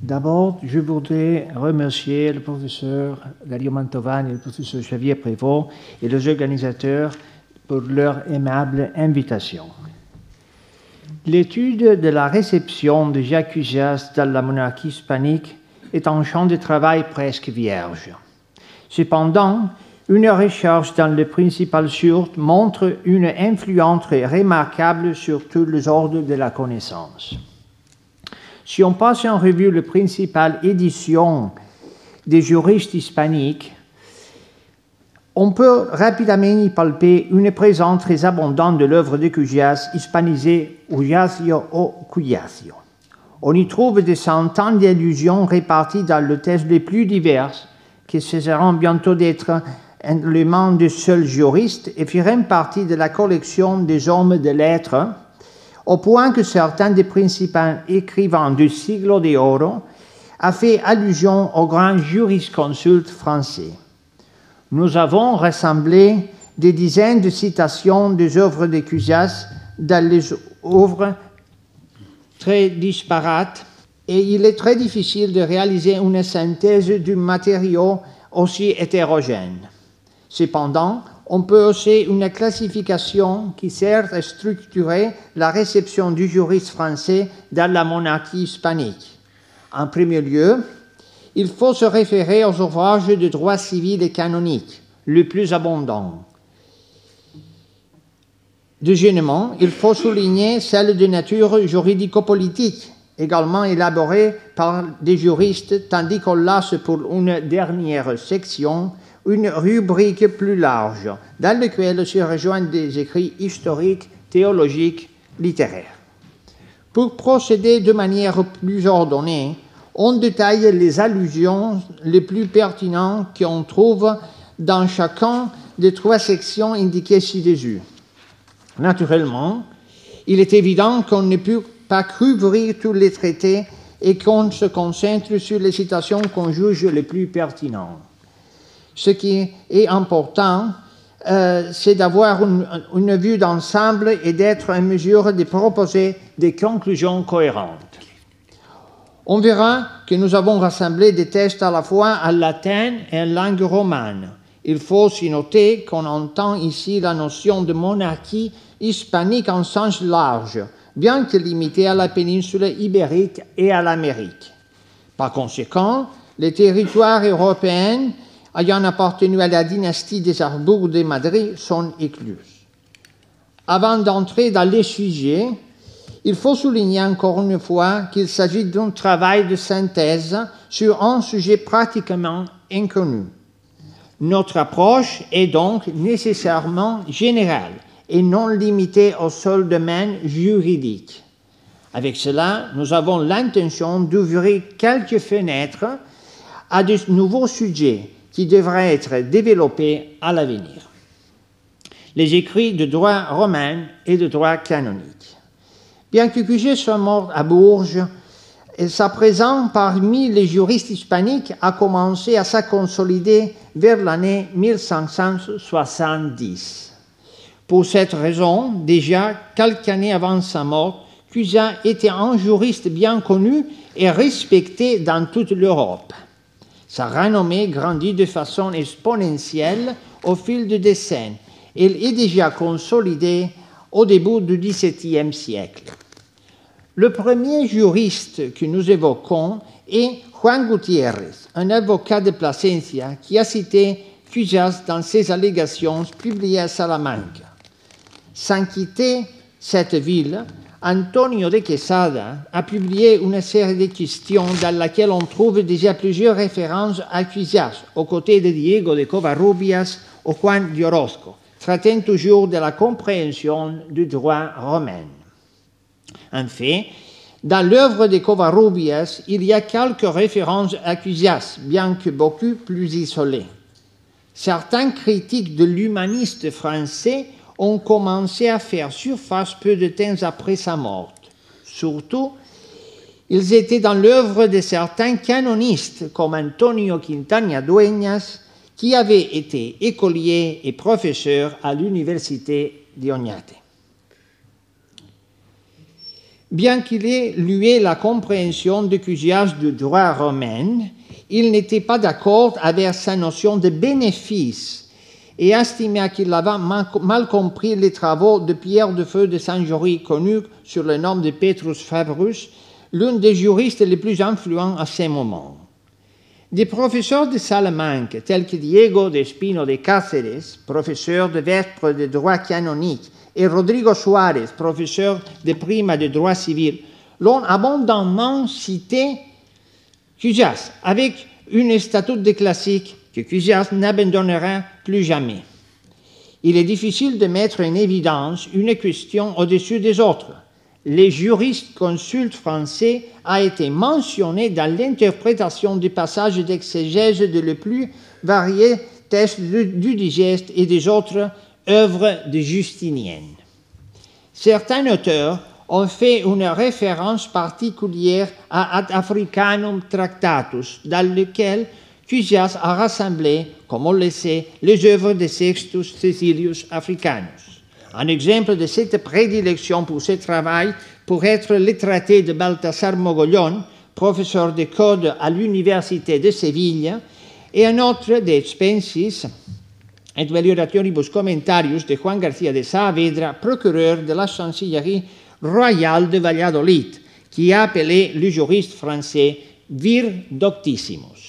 D'abord, je voudrais remercier le professeur Dario Mantovani et le professeur Xavier Prévost et les organisateurs pour leur aimable invitation. L'étude de la réception de Jacques Cusias dans la monarchie hispanique est un champ de travail presque vierge. Cependant, une recherche dans le principal source montre une influence remarquable sur tous les ordres de la connaissance. Si on passe en revue la principale édition des juristes hispaniques, on peut rapidement y palper une présence très abondante de l'œuvre de Cusias, hispanisée Ujacio ou Cujacio. On y trouve des centaines d'allusions réparties dans les textes les plus divers, qui cesseront bientôt d'être les mains de seuls juristes et feront partie de la collection des hommes de lettres, au point que certains des principaux écrivains du Siglo de Oro ont fait allusion aux grands jurisconsultes français. Nous avons rassemblé des dizaines de citations des œuvres de Cusias dans les œuvres très disparates et il est très difficile de réaliser une synthèse du matériau aussi hétérogène. Cependant, on peut aussi une classification qui sert à structurer la réception du juriste français dans la monarchie hispanique. En premier lieu, il faut se référer aux ouvrages de droit civil et canonique, les plus abondants. Deuxièmement, il faut souligner celles de nature juridico-politique, également élaborées par des juristes, tandis qu'on laisse pour une dernière section une rubrique plus large, dans laquelle se rejoignent des écrits historiques, théologiques, littéraires. Pour procéder de manière plus ordonnée, on détaille les allusions les plus pertinentes qu'on trouve dans chacun des trois sections indiquées ci-dessus. Naturellement, il est évident qu'on ne peut pas couvrir tous les traités et qu'on se concentre sur les citations qu'on juge les plus pertinentes. Ce qui est important, c'est d'avoir une vue d'ensemble et d'être en mesure de proposer des conclusions cohérentes. On verra que nous avons rassemblé des textes à la fois en latin et en langue romane. Il faut aussi noter qu'on entend ici la notion de monarchie hispanique en sens large, bien que limitée à la péninsule ibérique et à l'Amérique. Par conséquent, les territoires européens ayant appartenu à la dynastie des Habsbourg de Madrid sont exclus. Avant d'entrer dans les sujets, il faut souligner encore une fois qu'il s'agit d'un travail de synthèse sur un sujet pratiquement inconnu. Notre approche est donc nécessairement générale et non limitée au seul domaine juridique. Avec cela, nous avons l'intention d'ouvrir quelques fenêtres à de nouveaux sujets qui devraient être développés à l'avenir. Les écrits de droit romain et de droit canonique. Bien que Cusias soit mort à Bourges, sa présence parmi les juristes hispaniques a commencé à se consolider vers l'année 1570. Pour cette raison, déjà quelques années avant sa mort, Cusias était un juriste bien connu et respecté dans toute l'Europe. Sa renommée grandit de façon exponentielle au fil des décennies. Elle est déjà consolidée au début du XVIIe siècle. Le premier juriste que nous évoquons est Juan Gutiérrez, un avocat de Plasencia qui a cité Cusias dans ses allégations publiées à Salamanque. Sans quitter cette ville, Antonio de Quesada a publié une série de questions dans laquelle on trouve déjà plusieurs références à Cusias, aux côtés de Diego de Covarrubias ou Juan de Orozco, traitant toujours de la compréhension du droit romain. En fait, dans l'œuvre de Covarrubias, il y a quelques références à Cusias, bien que beaucoup plus isolées. Certains critiques de l'humaniste français ont commencé à faire surface peu de temps après sa mort. Surtout, ils étaient dans l'œuvre de certains canonistes, comme Antonio Quintana Dueñas, qui avait été écolier et professeur à l'université d'Oñate. Bien qu'il ait loué la compréhension de Cusias du droit romain, il n'était pas d'accord avec sa notion de bénéfice et estimait qu'il avait mal compris les travaux de Pierre de Feu de Saint-Jory, connu sur le nom de Petrus Fabrus, l'un des juristes les plus influents à ce moment. Des professeurs de Salamanque, tels que Diego de Espino de Cáceres, professeur de vêpres de droit canonique, et Rodrigo Suárez, professeur de prima de droit civil, l'ont abondamment cité Cusias, avec une statue de classique que Cusias n'abandonnera plus jamais. Il est difficile de mettre en évidence une question au-dessus des autres. Les juristes consultes français a été mentionné dans l'interprétation du passage d'exégèse de les plus variés textes du Digeste et des autres œuvres de Justinien. Certains auteurs ont fait une référence particulière à Ad Africanum Tractatus, dans lequel Cusias a rassemblé, comme on le sait, les œuvres de Sextus Caecilius Africanus. Un exemple de cette prédilection pour ce travail pourrait être le traité de Baltasar Mogollon, professeur de code à l'Université de Séville, et un autre de Spensis et Valiorationibus Commentarius de Juan García de Saavedra, procureur de la chancellerie royale de Valladolid, qui a appelé le juriste français vir doctissimus.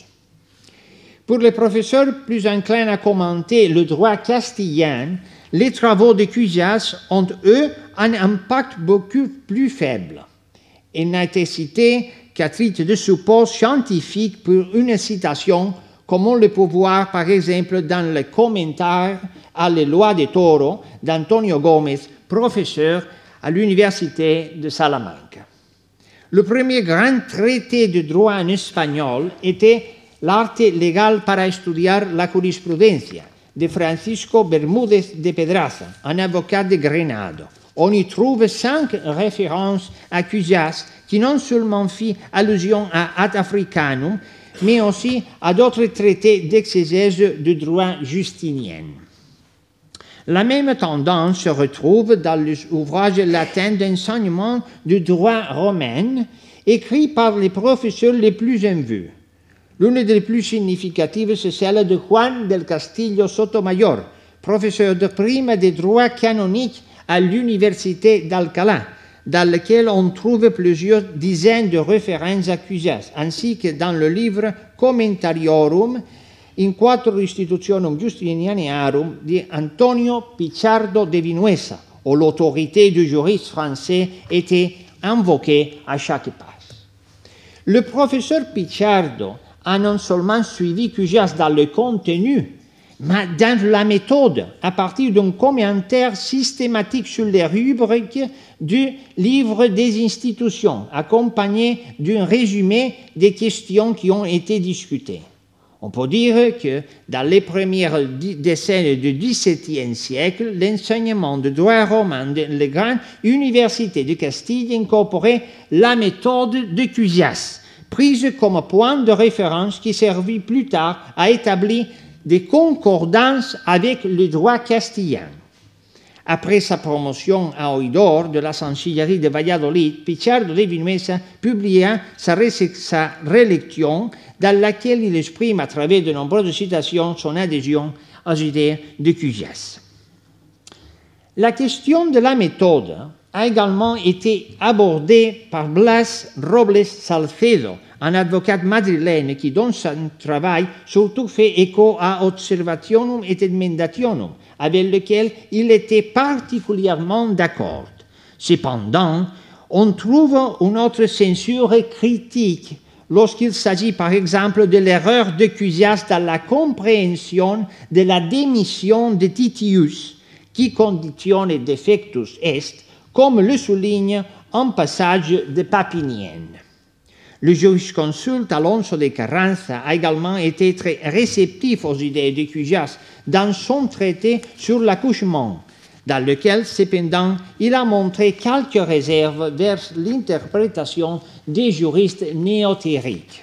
Pour les professeurs plus enclins à commenter le droit castillan, les travaux de Cusias ont, eux, un impact beaucoup plus faible. Il n'a été cité qu'à titre de support scientifique pour une citation, comme on le peut voir par exemple dans le commentaire à la loi de Toro d'Antonio Gómez, professeur à l'Université de Salamanca. Le premier grand traité de droit en espagnol était L'arte legal para estudiar la jurisprudencia de Francisco Bermúdez de Pedraza, un avocat de Grenade. On y trouve 5 références à Cusias qui non seulement fit allusion à Ad Africanum, mais aussi à d'autres traités d'exégèse du droit justinien. La même tendance se retrouve dans les ouvrages latins d'enseignement du droit romain, écrits par les professeurs les plus en vue. L'une des plus significatives, c'est celle de Juan del Castillo Sotomayor, professeur de prime de droit canonique à l'Université d'Alcalá, dans lequel on trouve plusieurs dizaines de références à Cusias, ainsi que dans le livre Commentarium in quattro institutionum Justinianarum de Antonio Pichardo de Vinuesa, où l'autorité du juriste français était invoquée à chaque pas. Le professeur Pichardo a non seulement suivi Cusias dans le contenu, mais dans la méthode, à partir d'un commentaire systématique sur les rubriques du livre des institutions, accompagné d'un résumé des questions qui ont été discutées. On peut dire que dans les premières décennies du XVIIe siècle, l'enseignement du droit romain de la grande université de Castille incorporait la méthode de Cusias, prise comme point de référence qui servit plus tard à établir des concordances avec le droit castillan. Après sa promotion à Oidor de la chancellerie de Valladolid, Pichardo de Vinuesa publia sa relecture dans laquelle il exprime à travers de nombreuses citations son adhésion aux idées de Cusias. La question de la méthode a également été abordée par Blas Robles Salcedo, un avocat madrilène qui, dans son travail, surtout fait écho à Observationum et Emendationum, avec lequel il était particulièrement d'accord. Cependant, on trouve une autre censure critique lorsqu'il s'agit par exemple de l'erreur de Cusias dans la compréhension de la démission de Titius, qui conditione defectus est, comme le souligne un passage de Papinien. Le jurisconsulte Alonso de Carranza a également été très réceptif aux idées de Cusias dans son traité sur l'accouchement, dans lequel, cependant, il a montré quelques réserves vers l'interprétation des juristes néotériques.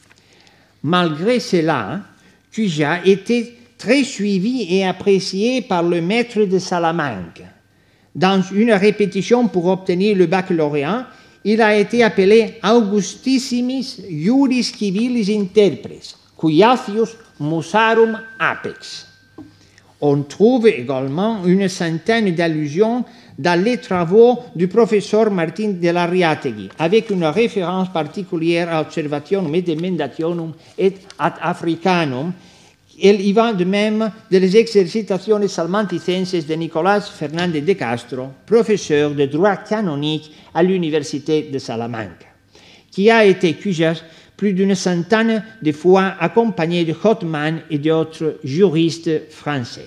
Malgré cela, Cusias était très suivi et apprécié par le maître de Salamanque. Dans une répétition pour obtenir le baccalauréat, il a été appelé Augustissimis Juris Civilis Interpres, Cujacius Musarum Apex. On trouve également une centaine d'allusions dans les travaux du professeur Martin de l'Ariategui, avec une référence particulière à Observationum et Emendationum et ad Africanum. Il va de même de les Exercitationes Salmanticenses de Nicolas Fernández de Castro, professeur de droit canonique à l'Université de Salamanque, qui a été cujas plus d'une centaine de fois accompagné de Hottmann et d'autres juristes français.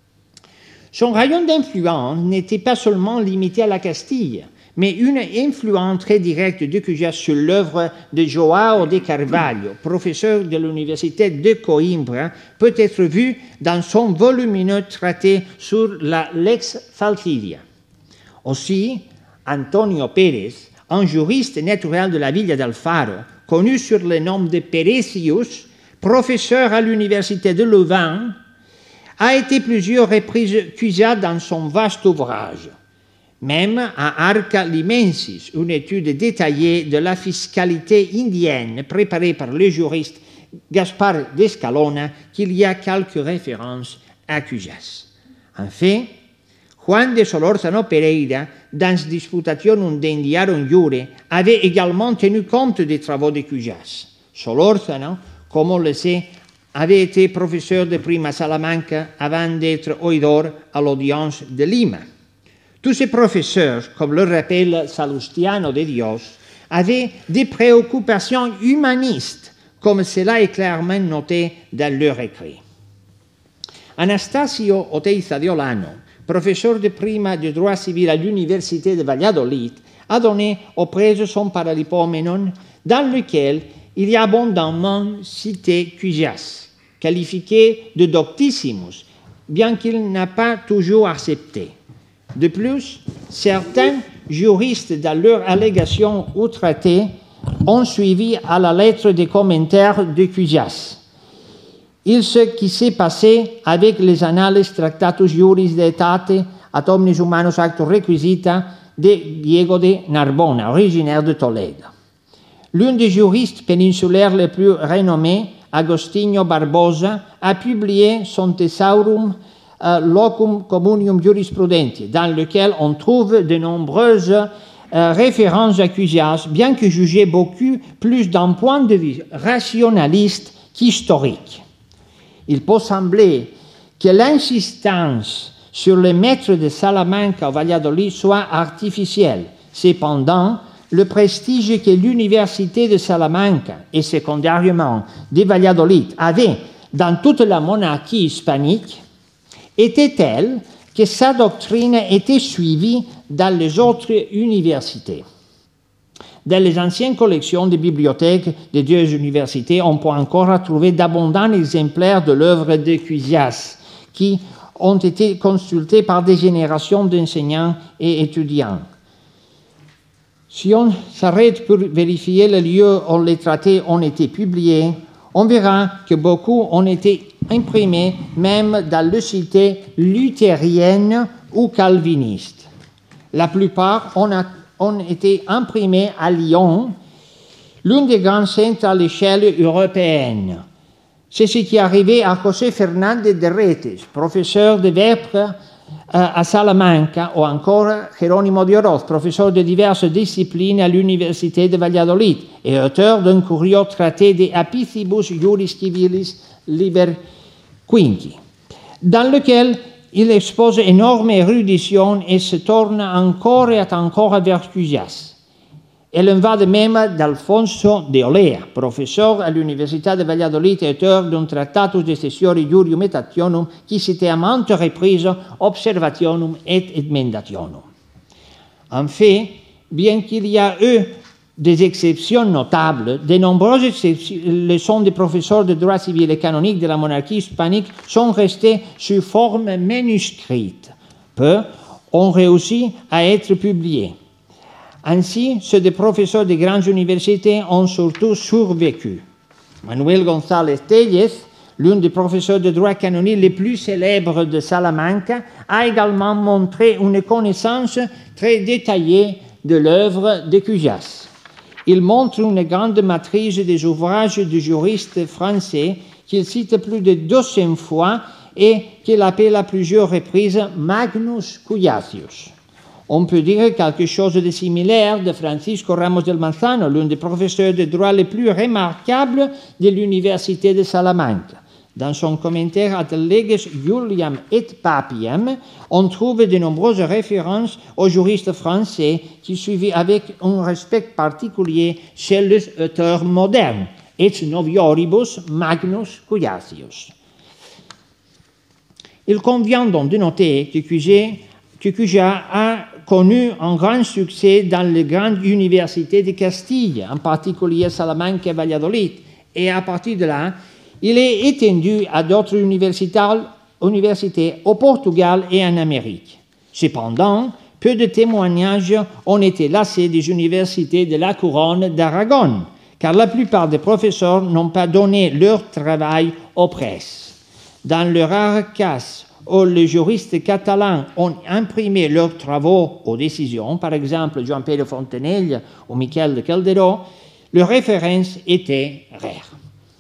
Son rayon d'influence n'était pas seulement limité à la Castille, mais une influence très directe de Cujas sur l'œuvre de João de Carvalho, professeur de l'Université de Coimbra, peut être vue dans son volumineux traité sur la Lex Falcivia. Aussi, Antonio Pérez, un juriste naturel de la Villa d'Alfaro, connu sur le nom de Perecius, professeur à l'Université de Louvain, a été plusieurs reprises accusé dans son vaste ouvrage. Même à Arca Limensis, une étude détaillée de la fiscalité indienne préparée par le juriste Gaspar d'Escalona, qu'il y a quelques références à Cujas. En fait, Juan de Solórzano Pereira, dans Disputationum de Indiarum Iure, avait également tenu compte des travaux de Cujas. Solórzano, comme on le sait, avait été professeur de prima Salamanca avant d'être oidor à l'audience de Lima. Tous ces professeurs, comme le rappelle Salustiano de Dios, avaient des préoccupations humanistes, comme cela est clairement noté dans leur écrit. Anastasio Oteiza de Olano, professeur de prima de droit civil à l'Université de Valladolid, a donné au prêtre son Paralipomenon, dans lequel il y a abondamment cité Cujas, qualifié de doctissimus, bien qu'il n'a pas toujours accepté. De plus, certains juristes, dans leurs allégations ou traités, ont suivi à la lettre des commentaires de Cujas. Il ce qui s'est passé avec les Annales Tractatus Juris de Aetate ad omnis humanus actus requisita de Diego de Narbona, originaire de Toledo. L'un des juristes péninsulaires les plus renommés, Agostinho Barbosa, a publié son Thesaurum Locum Communium Jurisprudentiae, dans lequel on trouve de nombreuses références à Cujas, bien que jugées beaucoup plus d'un point de vue rationaliste qu'historique. Il peut sembler que l'insistance sur le maître de Salamanca au Valladolid soit artificielle. Cependant, le prestige que l'Université de Salamanca et secondairement de Valladolid avait dans toute la monarchie hispanique était telle que sa doctrine était suivie dans les autres universités. Dans les anciennes collections des bibliothèques des deux universités, on peut encore trouver d'abondants exemplaires de l'œuvre de Cujas qui ont été consultés par des générations d'enseignants et étudiants. Si on s'arrête pour vérifier les lieux où les traités ont été publiés, on verra que beaucoup ont été imprimés même dans les cités luthériennes ou calvinistes. La plupart ont été imprimés à Lyon, l'un des grands centres à l'échelle européenne. C'est ce qui est arrivé à José Fernández de Retes, professeur de Vêpres à Salamanca, ou encore Jerónimo de Oroz, professeur de diverses disciplines à l'Université de Valladolid et auteur d'un curieux traité de Apicibus Juris Civilis Liber Quinqui, dans lequel il expose énorme érudition et se tourne encore et encore vers Cujas. Il en va de même d'Alfonso de Olea, professeur à l'Université de Valladolid et auteur d'un Tractatus de Cessiori Jurium et Actionum qui citait à maintes reprises Observationum et Emendationum. En fait, bien qu'il y ait eu des exceptions notables, de nombreuses leçons des professeurs de droit civil et canonique de la monarchie hispanique sont restées sous forme manuscrite. Peu ont réussi à être publiés. Ainsi, ceux des professeurs des grandes universités ont surtout survécu. Manuel González Tellez, l'un des professeurs de droit canonique les plus célèbres de Salamanca, a également montré une connaissance très détaillée de l'œuvre de Cujas. Il montre une grande maîtrise des ouvrages de juristes français qu'il cite plus de 200 fois et qu'il appelle à plusieurs reprises Magnus Cujacius. On peut dire quelque chose de similaire de Francisco Ramos del Manzano, l'un des professeurs de droit les plus remarquables de l'Université de Salamanque. Dans son commentaire Ad leges Juliam et Papiem, on trouve de nombreuses références aux juristes français qui suivaient avec un respect particulier chez les auteurs modernes, et novioribus Magnus Cujacius. Il convient donc de noter que Cujas a connu un grand succès dans les grandes universités de Castille, en particulier Salamanque et Valladolid, et à partir de là, il est étendu à d'autres universités au Portugal et en Amérique. Cependant, peu de témoignages ont été laissés des universités de la couronne d'Aragon, car la plupart des professeurs n'ont pas donné leur travail aux presses. Dans le rare cas où les juristes catalans ont imprimé leurs travaux aux décisions, par exemple Joan Pedro Fontenelle ou Miquel de Calderó, leurs références étaient rares.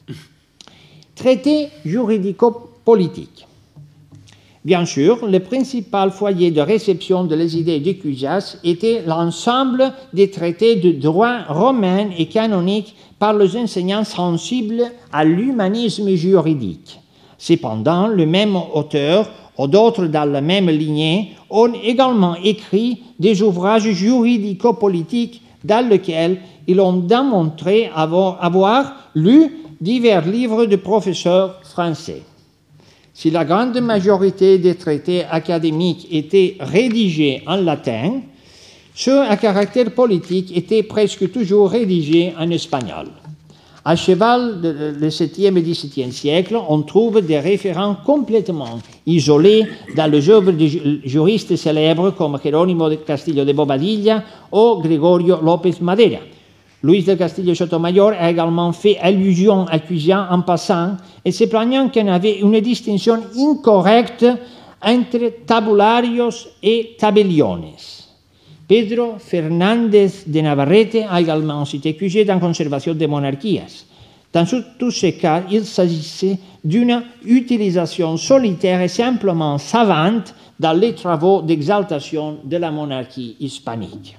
Traité juridico-politique. Bien sûr, le principal foyer de réception des idées de Cujas était l'ensemble des traités de droit romain et canonique par les enseignants sensibles à l'humanisme juridique. Cependant, le même auteur ou d'autres dans la même lignée ont également écrit des ouvrages juridico-politiques dans lesquels ils ont démontré avoir lu divers livres de professeurs français. Si la grande majorité des traités académiques étaient rédigés en latin, ceux à caractère politique étaient presque toujours rédigés en espagnol. À cheval du 7e et 17e siècle, on trouve des référents complètement isolés dans les œuvres de juristes célèbres comme Jerónimo de Castillo de Bobadilla ou Gregorio López Madera. Luis del Castillo Sotomayor a également fait allusion à Cujas en passant et se plaignant qu'il y avait une distinction incorrecte entre tabularios et tabelliones. Pedro Fernández de Navarrete a également cité Cujas dans Conservation des monarchies. Dans tous ces cas, il s'agissait d'une utilisation solitaire et simplement savante dans les travaux d'exaltation de la monarchie hispanique.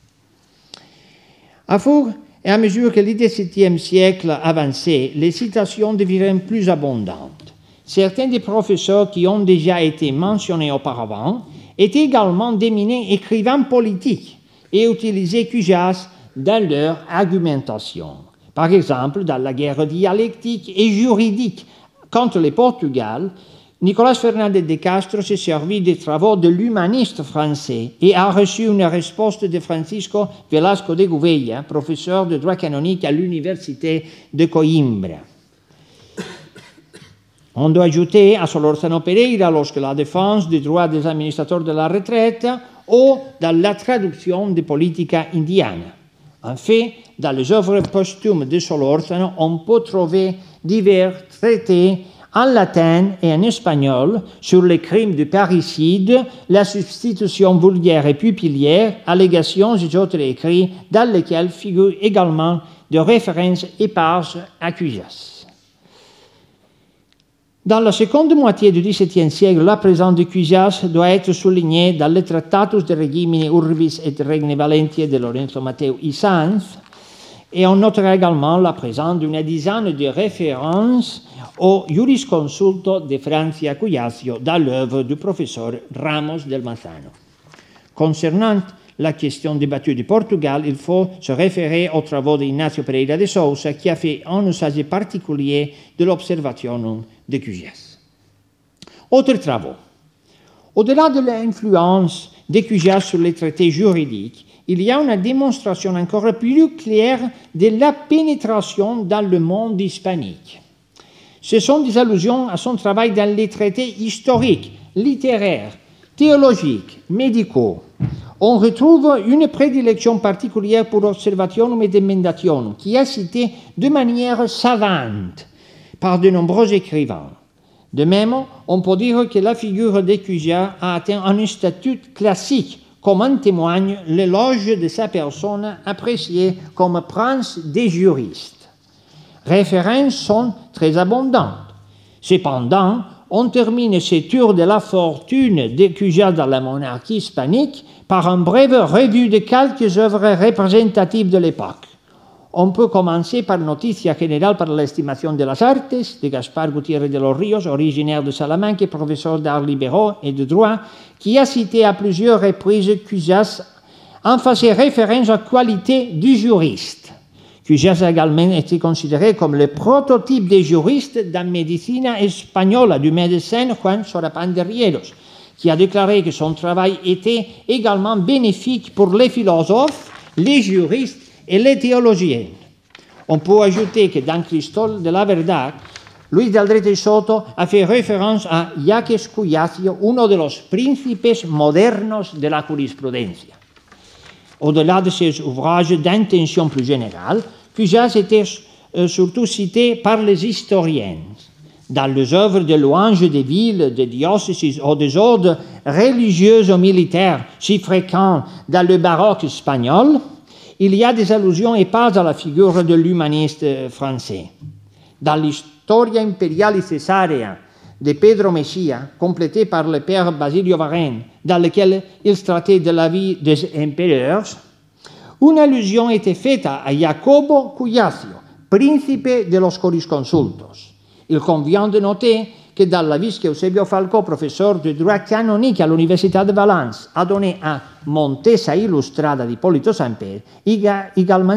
À fur et à mesure que le XVIIe siècle avançait, les citations deviennent plus abondantes. Certains des professeurs qui ont déjà été mentionnés auparavant étaient également d'éminents écrivains politiques et utilisaient Cujas dans leur argumentation. Par exemple, dans la guerre dialectique et juridique contre le Portugal, Nicolas Fernández de Castro s'est servi des travaux de l'humaniste français et a reçu une réponse de Francisco Velasco de Gouveia, professeur de droit canonique à l'université de Coimbra. On doit ajouter à Solórzano Pereira lorsque la défense des droits des administrateurs de la retraite ou dans la traduction de Politica Indiana. En fait, dans les œuvres posthumes de Solórzano, on peut trouver divers traités en latin et en espagnol sur les crimes de parricide, la substitution vulgaire et pupillaire, allégations et autres écrits dans lesquels figurent également des références éparses à Cujas. Dans la seconde moitié du XVIIe siècle, la présence de Cujas doit être soulignée dans le Tractatus de Regimine Urbis et Regne Valentia de Lorenzo Matteo y Sanz, et on notera également la présence d'une dizaine de références au Jurisconsulto de Francia Cujacio dans l'œuvre du professeur Ramos del Manzano. Concernant la question débattue du Portugal, il faut se référer aux travaux d'Ignacio Pereira de Sousa qui a fait un usage particulier de l'observation de Cujas. Autres travaux. Au-delà de l'influence de Cujas sur les traités juridiques, il y a une démonstration encore plus claire de la pénétration dans le monde hispanique. Ce sont des allusions à son travail dans les traités historiques, littéraires, théologiques, médicaux. On retrouve une prédilection particulière pour l'observationum et emendationum, qui est citée de manière savante par de nombreux écrivains. De même, on peut dire que la figure de Cujas a atteint un statut classique comme en témoigne l'éloge de sa personne appréciée comme prince des juristes. Références sont très abondantes. Cependant, on termine ce tour de la fortune de Cujas dans la monarchie hispanique par une brève revue de quelques œuvres représentatives de l'époque. On peut commencer par Noticia General para la Estimación de las Artes de Gaspar Gutiérrez de los Ríos, originaire de Salamanque, professeur d'arts libéraux et de droit, qui a cité à plusieurs reprises Cujas en faisant référence à la qualité du juriste. Cujas a également été considéré comme le prototype des juristes dans la médecine espagnole du médecin Juan Sorapan de Rieros, qui a déclaré que son travail était également bénéfique pour les philosophes, les juristes et les théologiens. On peut ajouter que dans Cristol de la Verdad, Luis de Aldrete y Soto a fait référence a Jacques Cujacio, uno de los príncipes modernos de la jurisprudencia. Au-delà de ses ouvrages d'intention plus générale, Cujas était surtout cité par les historiens. Dans les œuvres de louange des villes, des diocèses ou des ordres religieux ou militaires si fréquents dans le baroque espagnol, il y a des allusions éparses à la figure de l'humaniste français. Dans l'Historia Imperialis Caesarea de Pedro Mexia, complétée par le père Basilio Varenne, dans lequel il traitait de la vie des empereurs, une allusion était faite à Jacobo Cujacio, principe de los jurisconsultos. Il convient de noter que dans la vie qu'Eusebio Falco, professeur de droit canonique à l'Université de Valence, a donné à Montesa Illustrada d'Hipólito Samper, il a également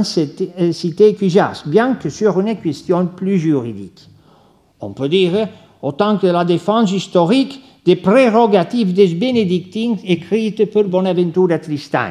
cité Cujas, bien que sur une question plus juridique. On peut dire, autant que la défense historique des prérogatives des bénédictines écrites par Bonaventura Tristan.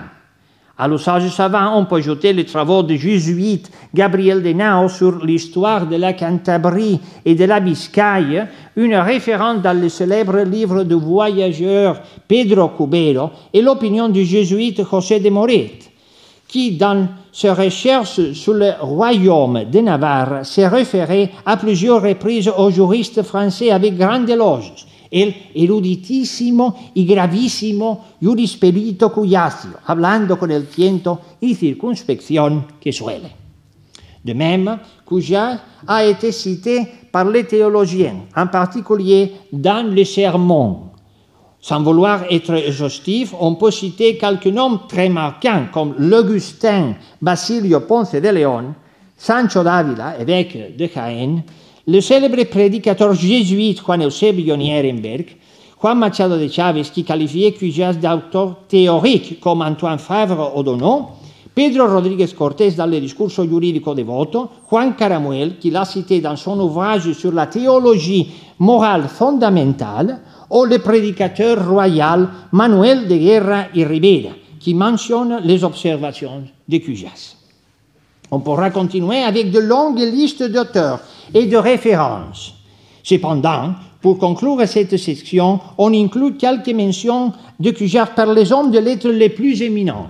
À l'usage savant, on peut ajouter les travaux du jésuite Gabriel de Nao sur l'histoire de la Cantabrie et de la Biscaye, une référence dans le célèbre livre du voyageur Pedro Cubero et l'opinion du jésuite José de Moret, qui, dans ses recherches sur le royaume de Navarre, s'est référé à plusieurs reprises aux juristes français avec grand éloge, el eruditissimo y gravísimo Jurispedito Cujacio, hablando con el tiento y circunspección que suele. De même, Cujas a été cité par les théologiens, en particulier dans les sermons. Sans vouloir être exhaustif, on peut citer quelques noms très marquants comme l'Augustin Basilio Ponce de León, Sancho d'Ávila, évêque de Jaén, le célèbre prédicateur jésuite Juan Eusebio Nierenberg, Juan Machado de Chaves, qui qualifiait Cujas d'auteur théorique comme Antoine Favre O'Donoghue, Pedro Rodríguez Cortés dans le Discurso Jurídico Devoto, Juan Caramuel, qui l'a cité dans son ouvrage sur la théologie morale fondamentale, ou le prédicateur royal Manuel de Guerra y Ribera, qui mentionne les observations de Cujas. On pourra continuer avec de longues listes d'auteurs et de références. Cependant, pour conclure cette section, on inclut quelques mentions de Cujas par les hommes de lettres les plus éminents.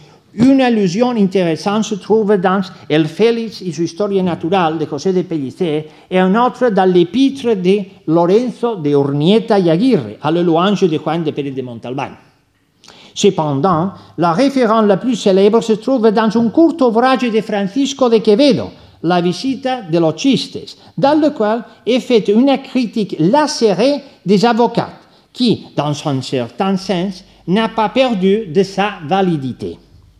Une allusion intéressante se trouve dans El Félix y su Historia Natural de José de Pellicer et un autre dans l'épître de Lorenzo de Urnieta y Aguirre à la louange de Juan de Pérez de Montalbán. Cependant, la référence la plus célèbre se trouve dans un court ouvrage de Francisco de Quevedo, La Visita de los Chistes, dans lequel est faite une critique lacérée des avocats, qui, dans un certain sens, n'a pas perdu de sa validité.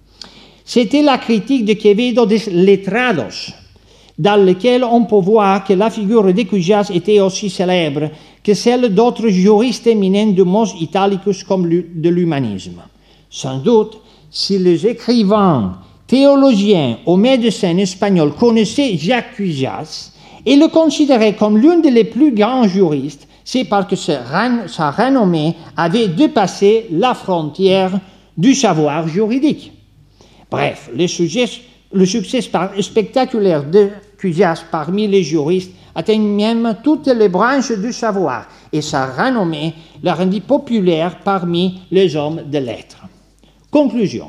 C'était la critique de Quevedo des letrados, dans laquelle on peut voir que la figure de Cujas était aussi célèbre que celle d'autres juristes éminents du mos italicus comme de l'humanisme. Sans doute, si les écrivains, théologiens ou médecins espagnols connaissaient Jacques Cujas et le considéraient comme l'un des plus grands juristes, c'est parce que sa renommée avait dépassé la frontière du savoir juridique. Bref, le succès spectaculaire de Cujas parmi les juristes atteint même toutes les branches du savoir et sa renommée la rendit populaire parmi les hommes de lettres. Conclusion.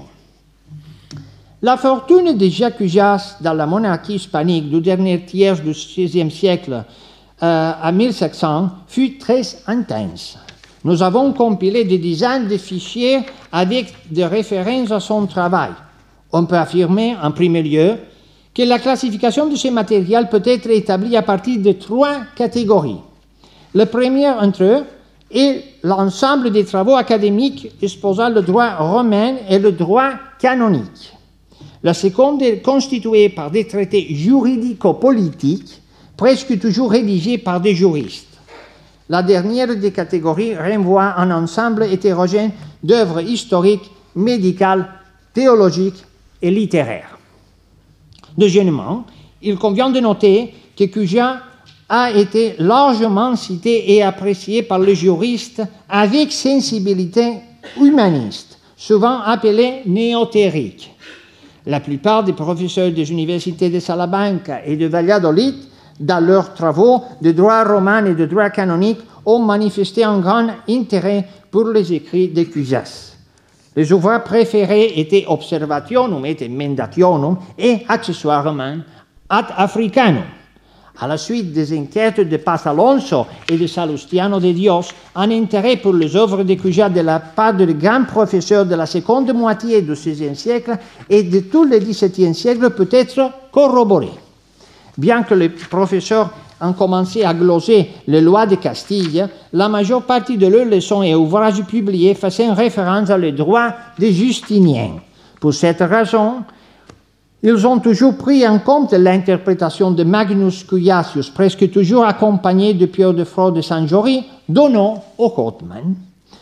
La fortune de Jacques Cujas dans la monarchie hispanique du dernier tiers du XVIe siècle à 1700 fut très intense. Nous avons compilé des dizaines de fichiers avec des références à son travail. On peut affirmer, en premier lieu, que la classification de ces matériels peut être établie à partir de 3 catégories. La première entre eux est l'ensemble des travaux académiques exposant le droit romain et le droit canonique. La seconde est constituée par des traités juridico-politiques, presque toujours rédigés par des juristes. La dernière des catégories renvoie à un ensemble hétérogène d'œuvres historiques, médicales, théologiques et littéraires. Deuxièmement, il convient de noter que Cujas a été largement cité et apprécié par les juristes avec sensibilité humaniste, souvent appelée néotérique. La plupart des professeurs des universités de Salamanca et de Valladolid, dans leurs travaux de droit romain et de droit canonique, ont manifesté un grand intérêt pour les écrits de Cujas. Les ouvrages préférés étaient Observationum et Mendationum et, accessoirement, Ad Africanum. À la suite des enquêtes de Paz Alonso et de Salustiano de Dios, un intérêt pour les œuvres de Cujas de la part de grands professeurs de la seconde moitié du XVIe siècle et de tout le XVIIe siècle peut être corroboré. Bien que les professeurs ont commencé à gloser les lois de Castille, la majeure partie de leurs leçons et ouvrages publiés faisaient référence aux droits des Justiniens. Pour cette raison, ils ont toujours pris en compte l'interprétation de Magnus Cujacius, presque toujours accompagné de Pierre de Fro de Saint-Jory, donnant au Cotman.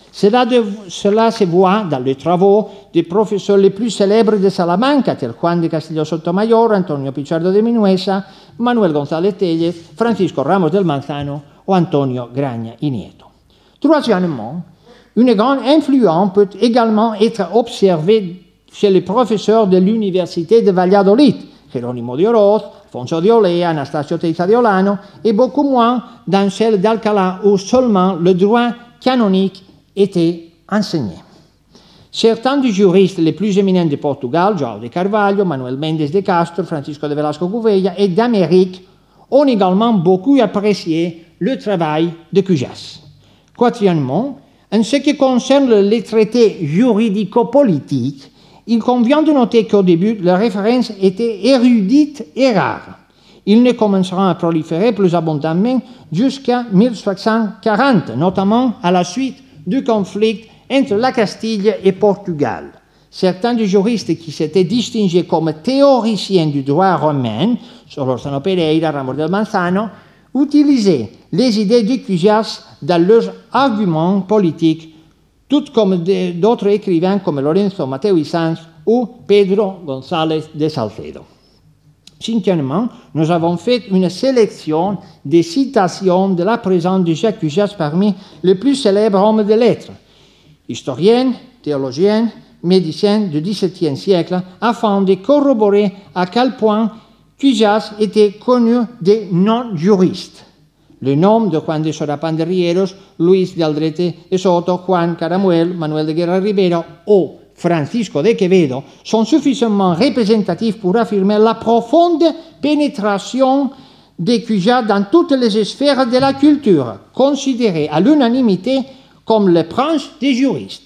Cela se voit dans les travaux des professeurs les plus célèbres de Salamanca, tels Juan de Castillo Sotomayor, Antonio Pichardo de Minuesa, Manuel González Tellez, Francisco Ramos del Manzano ou Antonio Gragna y Nieto. Troisièmement, une grande influence peut également être observée chez les professeurs de l'université de Valladolid, Jerónimo de Oroz, Alfonso de Olea, Anastasio Teiza de Olano, et beaucoup moins dans celle d'Alcalá où seulement le droit canonique était enseigné. Certains des juristes les plus éminents de Portugal, João de Carvalho, Manuel Mendes de Castro, Francisco de Velasco Gouveia et d'Amérique, ont également beaucoup apprécié le travail de Cujas. Quatrièmement, en ce qui concerne les traités juridico-politiques, il convient de noter qu'au début, les références étaient érudites et rares. Ils ne commenceront à proliférer plus abondamment jusqu'à 1640, notamment à la suite du conflit entre la Castille et Portugal. Certains des juristes qui s'étaient distingués comme théoriciens du droit romain, Solorzano Pereira, Ramos del Manzano, utilisaient les idées de Cujas dans leurs arguments politiques, tout comme d'autres écrivains comme Lorenzo Matteo y Sanz ou Pedro González de Salcedo. Cinquièmement, nous avons fait une sélection des citations de la présence de Jacques Cujas parmi les plus célèbres hommes de lettres, historiens, théologiens, médecins du XVIIe siècle, afin de corroborer à quel point Cujas était connu des non-juristes. Les noms de Juan de Sorapan de Rieros, Luis de Aldrete de Soto, Juan Caramuel, Manuel de Guerra Rivera ou Francisco de Quevedo sont suffisamment représentatifs pour affirmer la profonde pénétration de Cujas dans toutes les sphères de la culture, considéré à l'unanimité comme le prince des juristes.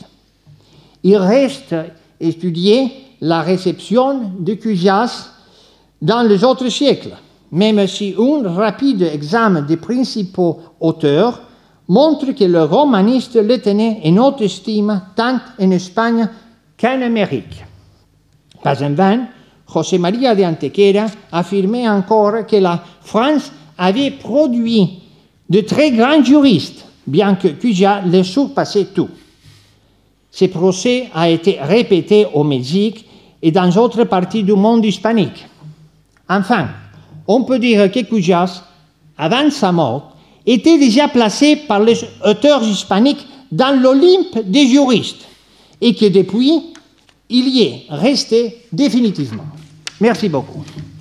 Il reste étudier la réception de Cujas dans les autres siècles, même si un rapide examen des principaux auteurs montre que le romaniste le tenait en haute estime tant en Espagne qu'en Amérique. Pas en vain, José María de Antequera affirmait encore que la France avait produit de très grands juristes, bien que Cujas les surpassait tous. Ce procès a été répété au Mexique et dans d'autres parties du monde hispanique. Enfin, on peut dire que Cujas, avant sa mort, était déjà placé par les auteurs hispaniques dans l'Olympe des juristes et que depuis, il y est resté définitivement. Merci beaucoup.